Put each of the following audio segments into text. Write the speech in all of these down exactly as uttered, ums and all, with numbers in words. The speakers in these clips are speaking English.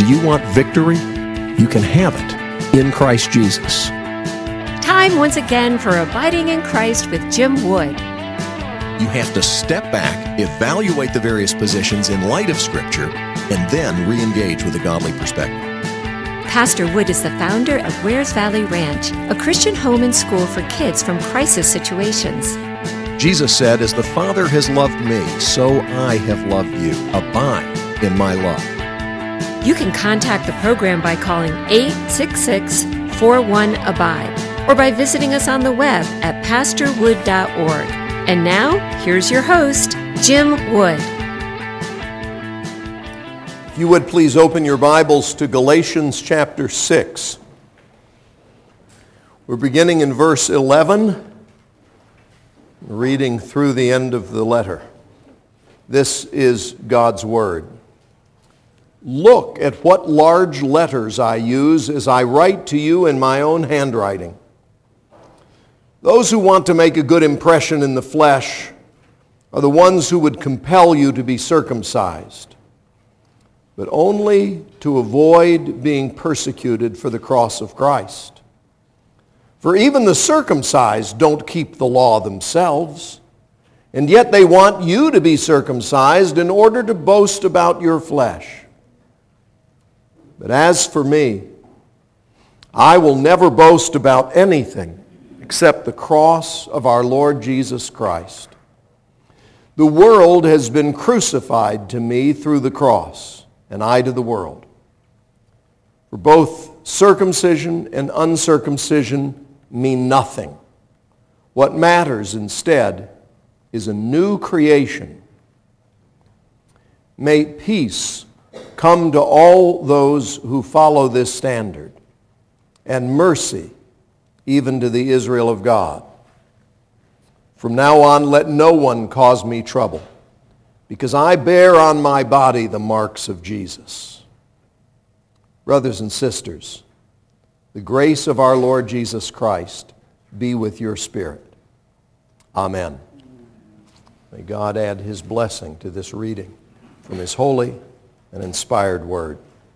you want victory? You can have it in Christ Jesus. Time once again for Abiding in Christ with Jim Wood. You have to step back, evaluate the various positions in light of Scripture, and then re-engage with a godly perspective. Pastor Wood is the founder of Wares Valley Ranch, a Christian home and school for kids from crisis situations. Jesus said, "As the Father has loved me, so I have loved you. Abide in my love." You can contact the program by calling eight six six, four one, ABIDE or by visiting us on the web at pastor wood dot org. And now, here's your host, Jim Wood. If you would please open your Bibles to Galatians chapter six. We're beginning in verse eleven, reading through the end of the letter. This is God's Word. Look at what large letters I use as I write to you in my own handwriting. Those who want to make a good impression in the flesh are the ones who would compel you to be circumcised, but only to avoid being persecuted for the cross of Christ. For even the circumcised don't keep the law themselves, and yet they want you to be circumcised in order to boast about your flesh. But as for me, I will never boast about anything except the cross of our Lord Jesus Christ. The world has been crucified to me through the cross, and I to the world. For both circumcision and uncircumcision mean nothing. What matters instead is a new creation. May peace come to all those who follow this standard, and mercy even to the Israel of God. From now on, let no one cause me trouble, because I bear on my body the marks of Jesus. Brothers and sisters, the grace of our Lord Jesus Christ be with your spirit. Amen. May God add his blessing to this reading from his holy and inspired word.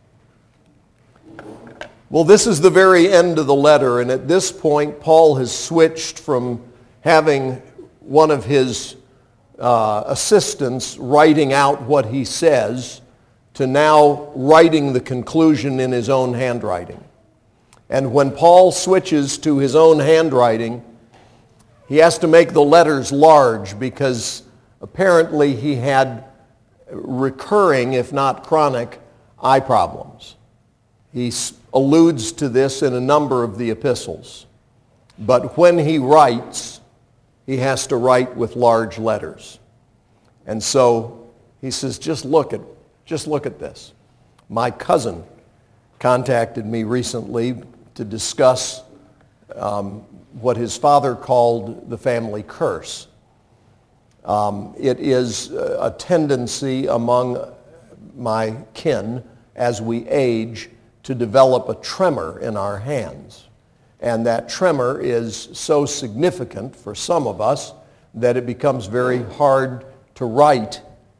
Well, this is the very end of the letter, and at this point, Paul has switched from having one of his uh, assistants writing out what he says to now writing the conclusion in his own handwriting. And when Paul switches to his own handwriting, he has to make the letters large because apparently he had recurring, if not chronic, eye problems. He alludes to this in a number of the epistles. But when he writes, he has to write with large letters. And so he says, just look at, just look at this. My cousin contacted me recently to discuss um, what his father called the family curse. Um, it is a tendency among my kin as we age to develop a tremor in our hands. And that tremor is so significant for some of us that it becomes very hard to write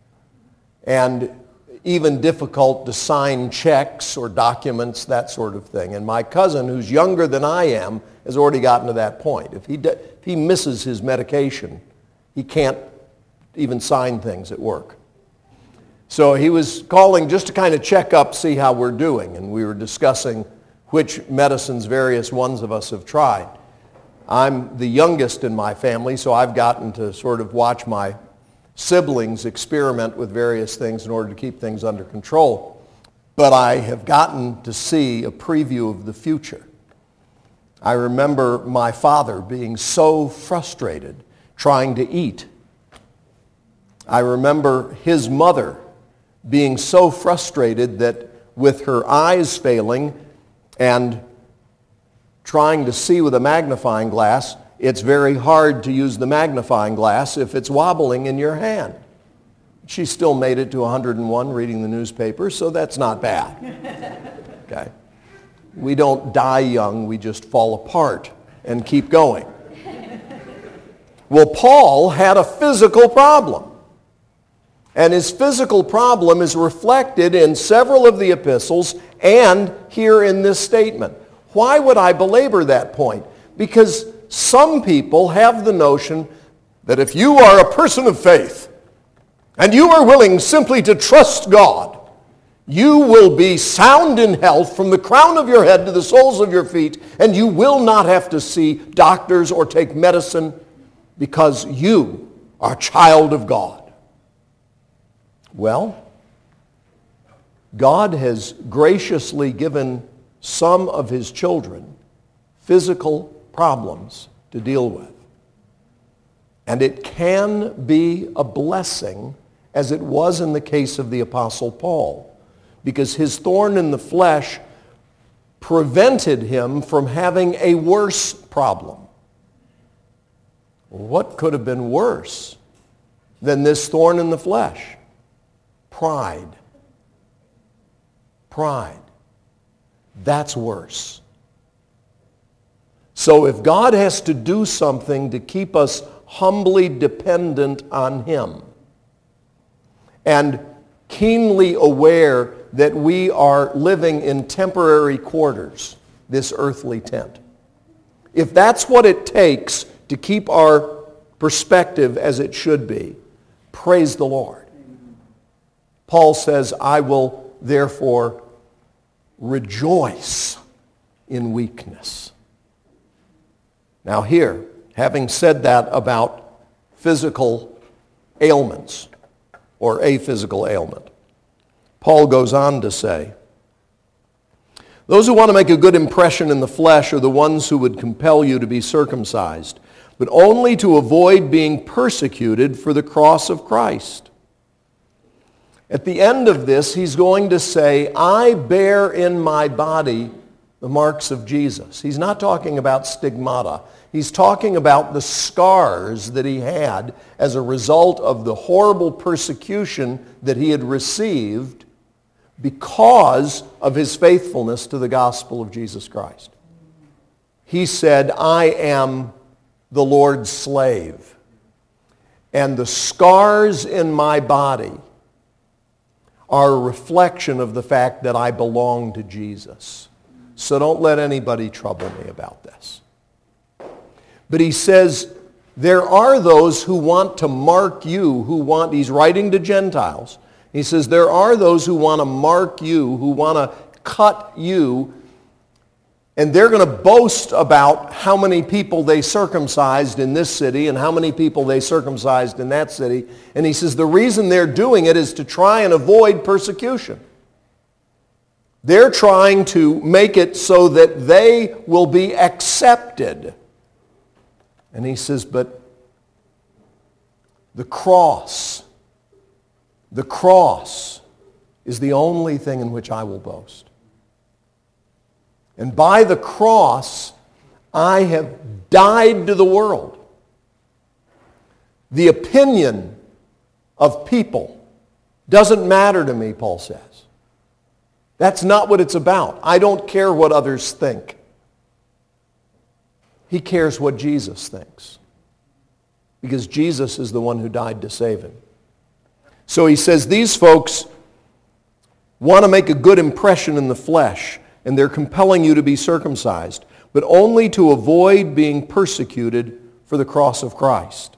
and even difficult to sign checks or documents, that sort of thing. And my cousin, who's younger than I am, has already gotten to that point. If he, de- if he misses his medication, he can't even sign things at work. So he was calling just to kind of check up, see how we're doing, and we were discussing which medicines various ones of us have tried. I'm the youngest in my family, so I've gotten to sort of watch my siblings experiment with various things in order to keep things under control. But I have gotten to see a preview of the future. I remember my father being so frustrated trying to eat. I remember his mother being so frustrated that with her eyes failing and trying to see with a magnifying glass, it's very hard to use the magnifying glass if it's wobbling in your hand. She still made it to one hundred and one reading the newspaper, so that's not bad. Okay? We don't die young, we just fall apart and keep going. Well, Paul had a physical problem. And his physical problem is reflected in several of the epistles and here in this statement. Why would I belabor that point? Because some people have the notion that if you are a person of faith and you are willing simply to trust God, you will be sound in health from the crown of your head to the soles of your feet, and you will not have to see doctors or take medicine because you are a child of God. Well, God has graciously given some of his children physical problems to deal with. And it can be a blessing, as it was in the case of the Apostle Paul, because his thorn in the flesh prevented him from having a worse problem. What could have been worse than this thorn in the flesh? Pride. Pride. That's worse. So if God has to do something to keep us humbly dependent on him and keenly aware that we are living in temporary quarters, this earthly tent, if that's what it takes to keep our perspective as it should be, praise the Lord. Paul says, I will therefore rejoice in weakness. Now here, having said that about physical ailments or a physical ailment, Paul goes on to say, those who want to make a good impression in the flesh are the ones who would compel you to be circumcised, but only to avoid being persecuted for the cross of Christ. At the end of this, he's going to say, I bear in my body the marks of Jesus. He's not talking about stigmata. He's talking about the scars that he had as a result of the horrible persecution that he had received because of his faithfulness to the gospel of Jesus Christ. He said, I am the Lord's slave, and the scars in my body are a reflection of the fact that I belong to Jesus. So don't let anybody trouble me about this. But he says, there are those who want to mark you, who want, he's writing to Gentiles. He says, there are those who want to mark you, who want to cut you, and they're going to boast about how many people they circumcised in this city and how many people they circumcised in that city. And he says the reason they're doing it is to try and avoid persecution. They're trying to make it so that they will be accepted. And he says, but the cross, the cross is the only thing in which I will boast. And by the cross, I have died to the world. The opinion of people doesn't matter to me, Paul says. That's not what it's about. I don't care what others think. He cares what Jesus thinks, because Jesus is the one who died to save him. So he says these folks want to make a good impression in the flesh, and they're compelling you to be circumcised, but only to avoid being persecuted for the cross of Christ.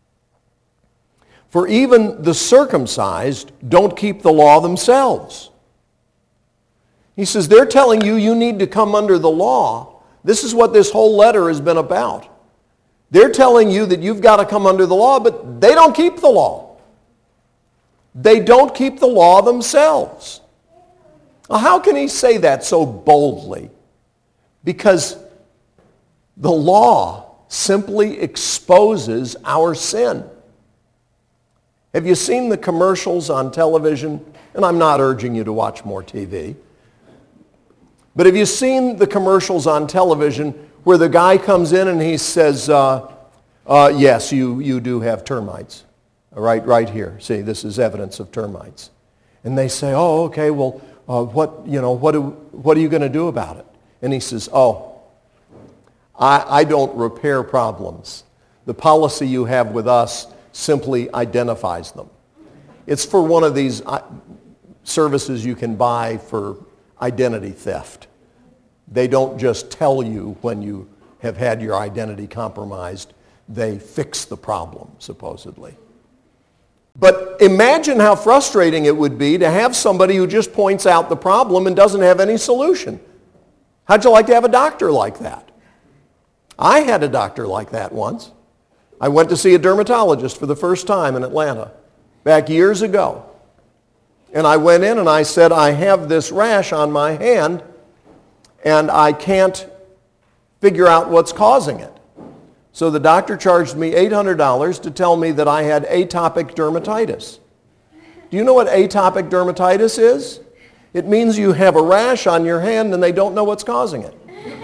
For even the circumcised don't keep the law themselves. He says they're telling you you need to come under the law. This is what this whole letter has been about. They're telling you that you've got to come under the law, but they don't keep the law. They don't keep the law themselves. Well, how can he say that so boldly? Because the law simply exposes our sin. Have you seen the commercials on television? And I'm not urging you to watch more T V. But have you seen the commercials on television where the guy comes in and he says, uh, uh, yes, you, you do have termites. Right, right here. See, this is evidence of termites. And they say, oh, okay, well, uh, what, you know, what, do, what are you going to do about it? And he says, oh, I, I don't repair problems. The policy you have with us simply identifies them. It's for one of these services you can buy for identity theft. They don't just tell you when you have had your identity compromised. They fix the problem, supposedly. But imagine how frustrating it would be to have somebody who just points out the problem and doesn't have any solution. How'd you like to have a doctor like that? I had a doctor like that once. I went to see a dermatologist for the first time in Atlanta back years ago. And I went in and I said, I have this rash on my hand and I can't figure out what's causing it. So the doctor charged me eight hundred dollars to tell me that I had atopic dermatitis. Do you know what atopic dermatitis is? It means you have a rash on your hand and they don't know what's causing it.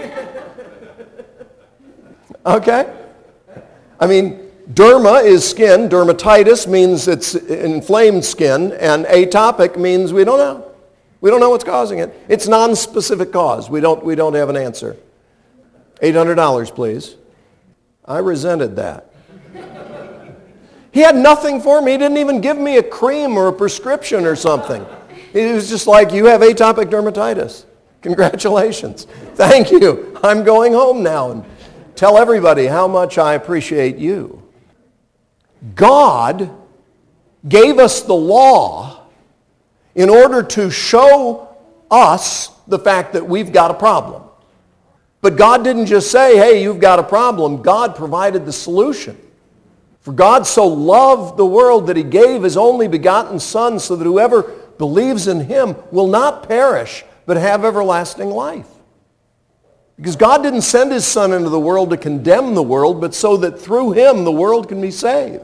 Okay? I mean, derma is skin. Dermatitis means it's inflamed skin. And atopic means we don't know. We don't know what's causing it. It's non-specific cause. We don't, we don't have an answer. eight hundred dollars, please. I resented that. He had nothing for me. He didn't even give me a cream or a prescription or something. He was just like, you have atopic dermatitis. Congratulations. Thank you. I'm going home now and tell everybody how much I appreciate you. God gave us the law in order to show us the fact that we've got a problem. But God didn't just say, hey, you've got a problem. God provided the solution. For God so loved the world that he gave his only begotten Son so that whoever believes in him will not perish but have everlasting life. Because God didn't send his Son into the world to condemn the world, but so that through him the world can be saved.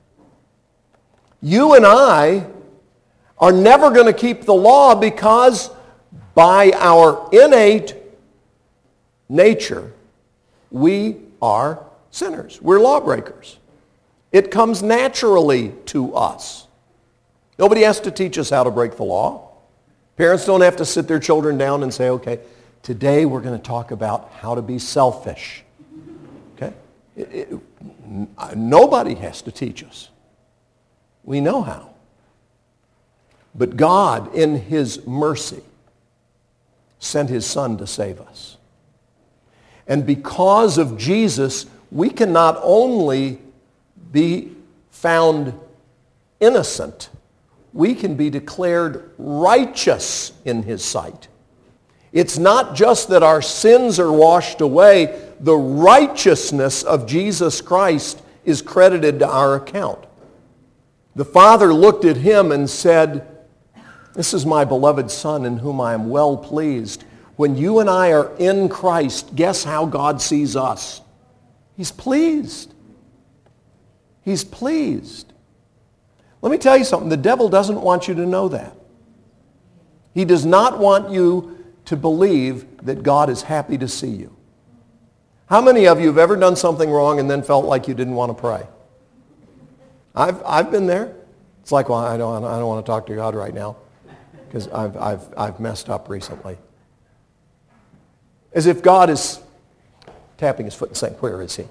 You and I are never going to keep the law because by our innate nature, we are sinners. We're lawbreakers. It comes naturally to us. Nobody has to teach us how to break the law. Parents don't have to sit their children down and say, okay, today we're going to talk about how to be selfish. Okay? It, it, nobody has to teach us. We know how. But God, in his mercy, sent his Son to save us. And because of Jesus, we can not only be found innocent, we can be declared righteous in his sight. It's not just that our sins are washed away. The righteousness of Jesus Christ is credited to our account. The Father looked at him and said, this is my beloved Son in whom I am well pleased. When you and I are in Christ, guess how God sees us? He's pleased. He's pleased. Let me tell you something. The devil doesn't want you to know that. He does not want you to believe that God is happy to see you. How many of you have ever done something wrong and then felt like you didn't want to pray? I've, I've been there. It's like, well, I don't, I don't want to talk to God right now because I've, I've, I've messed up recently. As if God is tapping his foot and saying, where is he?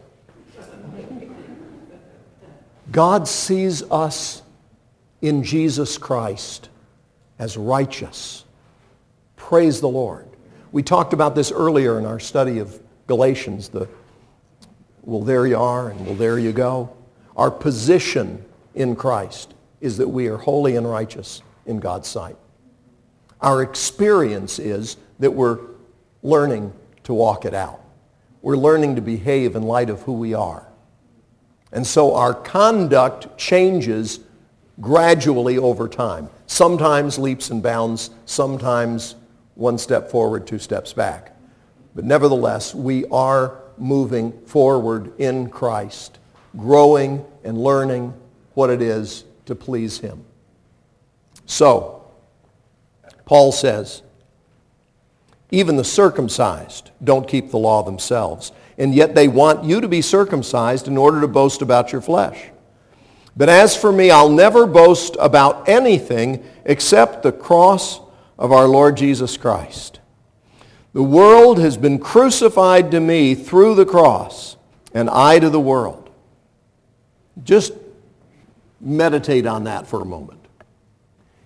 God sees us in Jesus Christ as righteous. Praise the Lord. We talked about this earlier in our study of Galatians, the well, there you are and well, there you go. Our position in Christ is that we are holy and righteous in God's sight. Our experience is that we're learning to walk it out. We're learning to behave in light of who we are. And so our conduct changes gradually over time. Sometimes leaps and bounds, sometimes one step forward, two steps back. But nevertheless, we are moving forward in Christ, growing and learning what it is to please him. So, Paul says, even the circumcised don't keep the law themselves, and yet they want you to be circumcised in order to boast about your flesh. But as for me, I'll never boast about anything except the cross of our Lord Jesus Christ. The world has been crucified to me through the cross, and I to the world. Just meditate on that for a moment.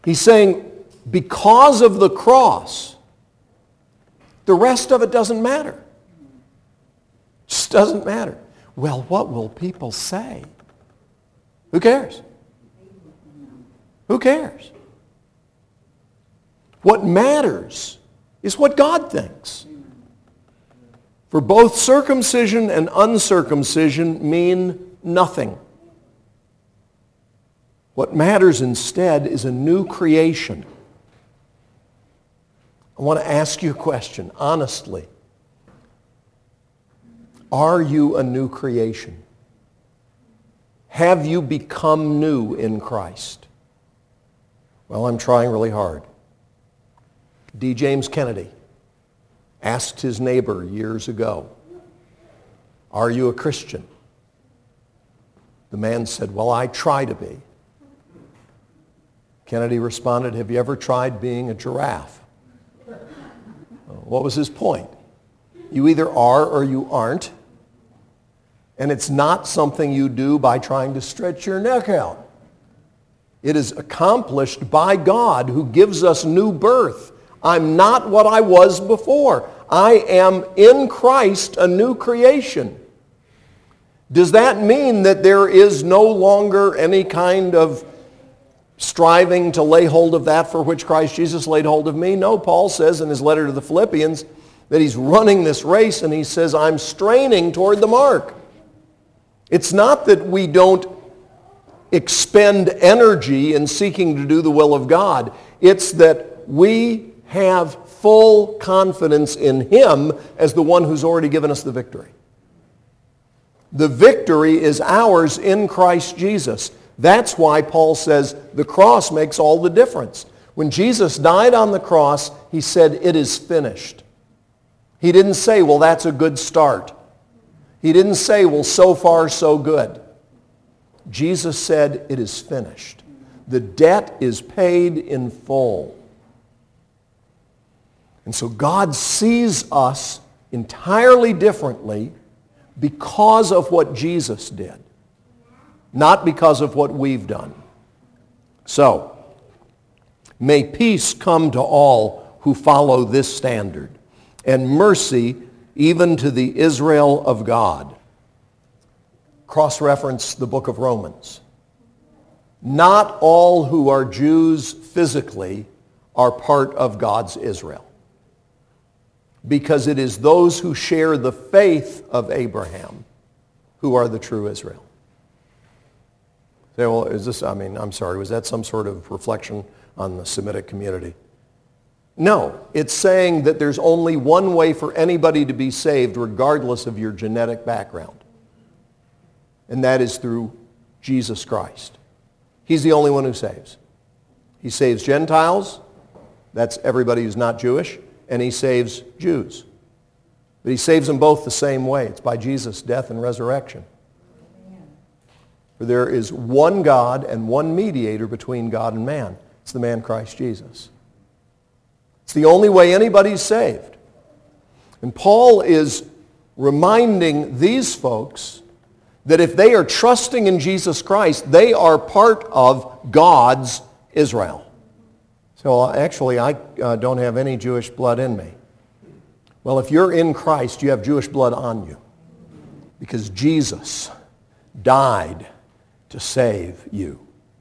He's saying, because of the cross, the rest of it doesn't matter. Just doesn't matter. Well, what will people say? Who cares? Who cares? What matters is what God thinks. For both circumcision and uncircumcision mean nothing. What matters instead is a new creation. I want to ask you a question, honestly. Are you a new creation? Have you become new in Christ? Well, I'm trying really hard. D. James Kennedy asked his neighbor years ago, "Are you a Christian?" The man said, "Well, I try to be." Kennedy responded, "Have you ever tried being a giraffe?" What was his point? You either are or you aren't. And it's not something you do by trying to stretch your neck out. It is accomplished by God who gives us new birth. I'm not what I was before. I am in Christ a new creation. Does that mean that there is no longer any kind of striving to lay hold of that for which Christ Jesus laid hold of me? No, Paul says in his letter to the Philippians that he's running this race and he says, I'm straining toward the mark. It's not that we don't expend energy in seeking to do the will of God. It's that we have full confidence in him as the one who's already given us the victory. The victory is ours in Christ Jesus. That's why Paul says the cross makes all the difference. When Jesus died on the cross, he said, it is finished. He didn't say, well, that's a good start. He didn't say, well, so far, so good. Jesus said, it is finished. The debt is paid in full. And so God sees us entirely differently because of what Jesus did, not because of what we've done. So, may peace come to all who follow this standard, and mercy even to the Israel of God. Cross-reference the book of Romans. Not all who are Jews physically are part of God's Israel, because it is those who share the faith of Abraham who are the true Israel. Say, well, is this, I mean, I'm sorry, was that some sort of reflection on the Semitic community? No, it's saying that there's only one way for anybody to be saved regardless of your genetic background. And that is through Jesus Christ. He's the only one who saves. He saves Gentiles, that's everybody who's not Jewish, and he saves Jews. But he saves them both the same way. It's by Jesus' death and resurrection. For there is one God and one mediator between God and man. It's the man Christ Jesus. It's the only way anybody's saved. And Paul is reminding these folks that if they are trusting in Jesus Christ, they are part of God's Israel. So actually, I uh, don't have any Jewish blood in me. Well, if you're in Christ, you have Jewish blood on you, because Jesus died to save you.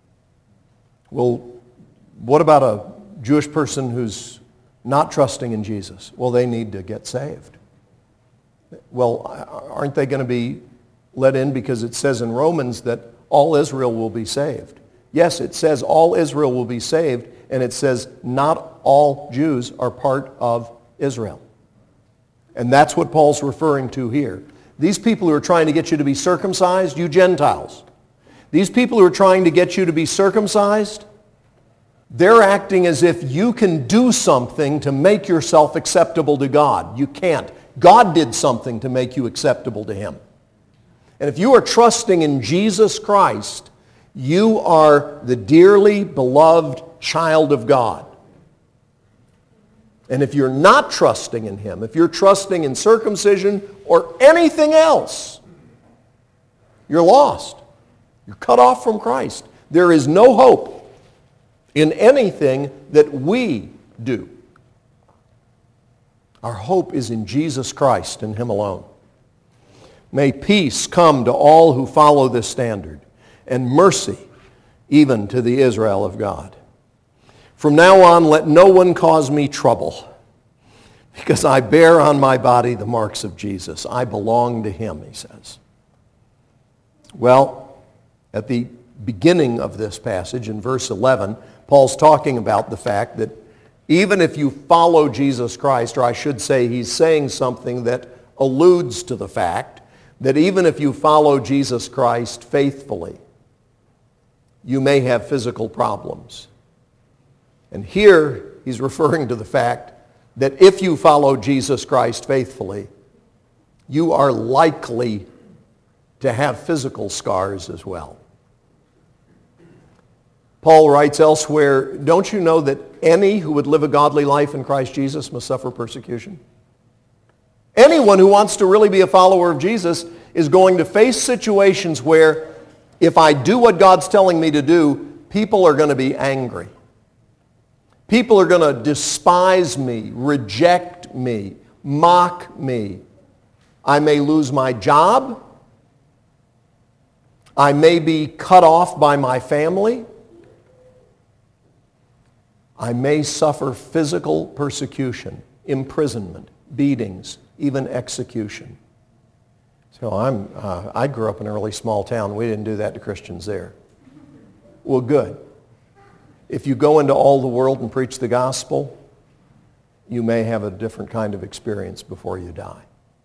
Well, what about a Jewish person who's not trusting in Jesus? Well, they need to get saved. Well, aren't they going to be let in because it says in Romans that all Israel will be saved? Yes, it says all Israel will be saved, and it says not all Jews are part of Israel. And that's what Paul's referring to here. These people who are trying to get you to be circumcised, you Gentiles, these people who are trying to get you to be circumcised, they're acting as if you can do something to make yourself acceptable to God. You can't. God did something to make you acceptable to him. And if you are trusting in Jesus Christ, you are the dearly beloved child of God. And if you're not trusting in him, if you're trusting in circumcision or anything else, you're lost. You're cut off from Christ. There is no hope in anything that we do. Our hope is in Jesus Christ and Him alone. May peace come to all who follow this standard, and mercy even to the Israel of God. From now on, let no one cause me trouble, because I bear on my body the marks of Jesus. I belong to Him, he says. Well, at the beginning of this passage, in verse eleven, Paul's talking about the fact that even if you follow Jesus Christ, or I should say he's saying something that alludes to the fact that even if you follow Jesus Christ faithfully, you may have physical problems. And here he's referring to the fact that if you follow Jesus Christ faithfully, you are likely to have physical scars as well. Paul writes elsewhere, don't you know that any who would live a godly life in Christ Jesus must suffer persecution? Anyone who wants to really be a follower of Jesus is going to face situations where if I do what God's telling me to do, people are going to be angry. People are going to despise me, reject me, mock me. I may lose my job. I may be cut off by my family. I may suffer physical persecution, imprisonment, beatings, even execution. So I'm, uh, I grew up in a really small town. We didn't do that to Christians there. Well, good. If you go into all the world and preach the gospel, you may have a different kind of experience before you die.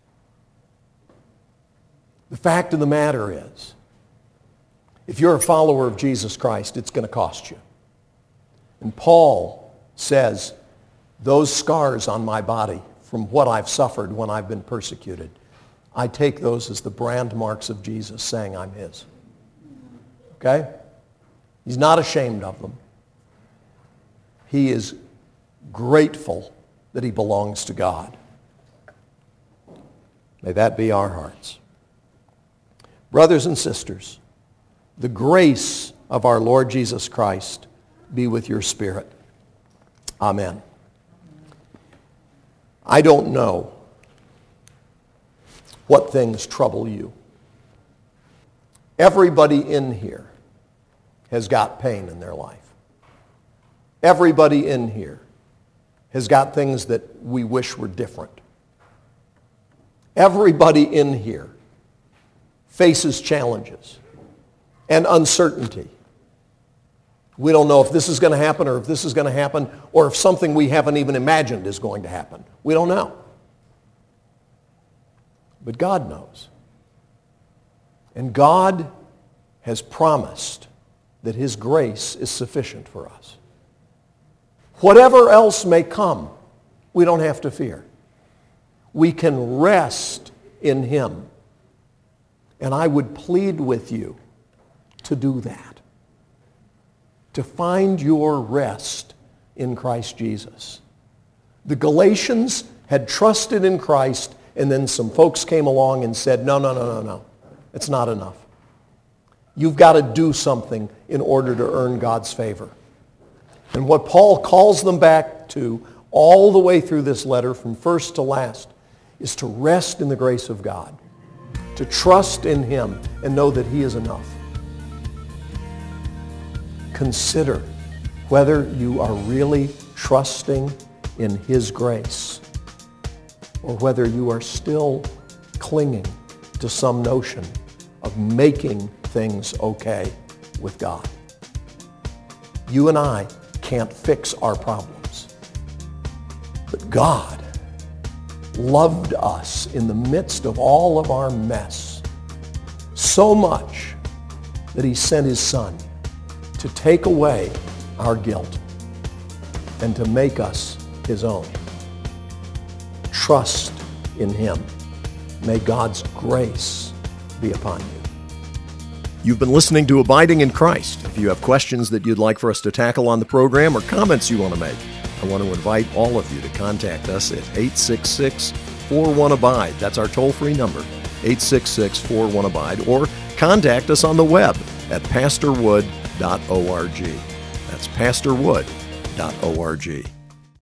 The fact of the matter is, if you're a follower of Jesus Christ, it's going to cost you. And Paul says, those scars on my body from what I've suffered when I've been persecuted, I take those as the brand marks of Jesus saying I'm His. Okay? He's not ashamed of them. He is grateful that he belongs to God. May that be our hearts. Brothers and sisters, the grace of our Lord Jesus Christ be with your spirit. Amen. I don't know what things trouble you. Everybody in here has got pain in their life. Everybody in here has got things that we wish were different. Everybody in here faces challenges and uncertainty. We don't know if this is going to happen or if this is going to happen or if something we haven't even imagined is going to happen. We don't know. But God knows. And God has promised that His grace is sufficient for us. Whatever else may come, we don't have to fear. We can rest in Him. And I would plead with you to do that. To find your rest in Christ Jesus. The Galatians had trusted in Christ, and then some folks came along and said, no, no, no, no, no. It's not enough. You've got to do something in order to earn God's favor. And what Paul calls them back to all the way through this letter, from first to last, is to rest in the grace of God, to trust in Him and know that He is enough. Consider whether you are really trusting in His grace or whether you are still clinging to some notion of making things okay with God. You and I can't fix our problems. But God loved us in the midst of all of our mess so much that He sent His Son to take away our guilt and to make us His own. Trust in Him. May God's grace be upon you. You've been listening to Abiding in Christ. If you have questions that you'd like for us to tackle on the program or comments you want to make, I want to invite all of you to contact us at eight six six, four one, ABIDE. That's our toll-free number, eight six six, four one, ABIDE. Or contact us on the web at pastor wood dot org. That's That's pastor wood dot org.